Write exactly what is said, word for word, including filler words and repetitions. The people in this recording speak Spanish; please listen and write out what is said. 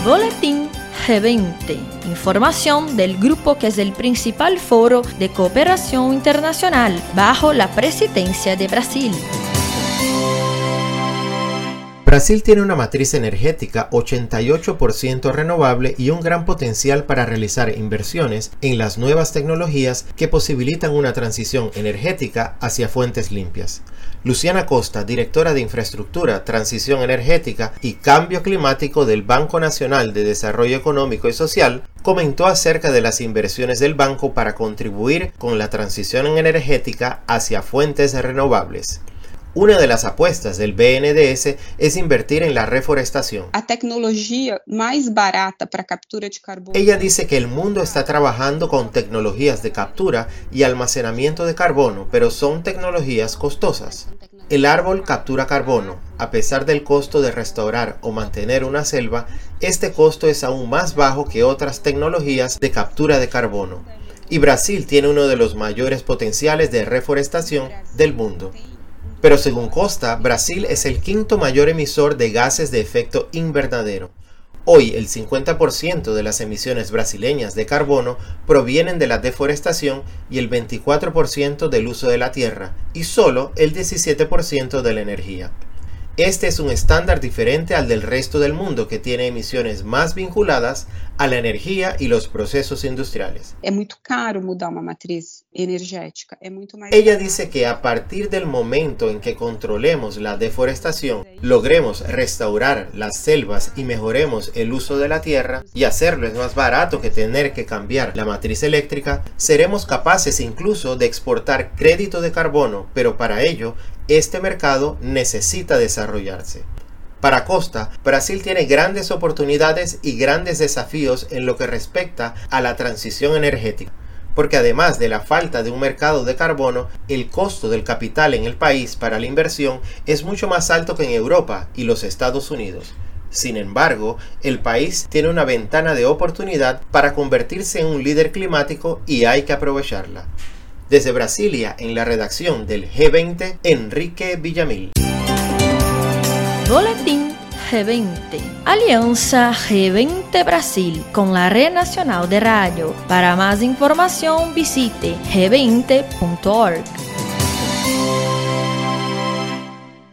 Boletín G veinte, información del grupo que es el principal foro de cooperación internacional bajo la presidencia de Brasil. Brasil tiene una matriz energética ochenta y ocho por ciento renovable y un gran potencial para realizar inversiones en las nuevas tecnologías que posibilitan una transición energética hacia fuentes limpias. Luciana Costa, directora de Infraestructura, Transición Energética y Cambio Climático del Banco Nacional de Desarrollo Económico y Social, comentó acerca de las inversiones del banco para contribuir con la transición energética hacia fuentes renovables. Una de las apuestas del B N D E S es invertir en la reforestación. A tecnología más barata para captura de carbono. Ella dice que el mundo está trabajando con tecnologías de captura y almacenamiento de carbono, pero son tecnologías costosas. El árbol captura carbono. A pesar del costo de restaurar o mantener una selva, este costo es aún más bajo que otras tecnologías de captura de carbono. Y Brasil tiene uno de los mayores potenciales de reforestación del mundo. Pero según Costa, Brasil es el quinto mayor emisor de gases de efecto invernadero. Hoy el cincuenta por ciento de las emisiones brasileñas de carbono provienen de la deforestación y el veinticuatro por ciento del uso de la tierra y solo el diecisiete por ciento de la energía. Este es un estándar diferente al del resto del mundo que tiene emisiones más vinculadas a la energía y los procesos industriales. Es muy caro mudar una matriz energética. Es mucho más Ella barato. dice que a partir del momento en que controlemos la deforestación, logremos restaurar las selvas y mejoremos el uso de la tierra, y hacerlo es más barato que tener que cambiar la matriz eléctrica, seremos capaces incluso de exportar crédito de carbono, pero para ello, este mercado necesita desarrollarse. Para Costa, Brasil tiene grandes oportunidades y grandes desafíos en lo que respecta a la transición energética, porque además de la falta de un mercado de carbono, el costo del capital en el país para la inversión es mucho más alto que en Europa y los Estados Unidos. Sin embargo, el país tiene una ventana de oportunidad para convertirse en un líder climático y hay que aprovecharla. Desde Brasilia, en la redacción del G veinte, Enrique Villamil. Boletín G veinte. Alianza G veinte Brasil con la Red Nacional de Radio. Para más información visite g veinte punto org.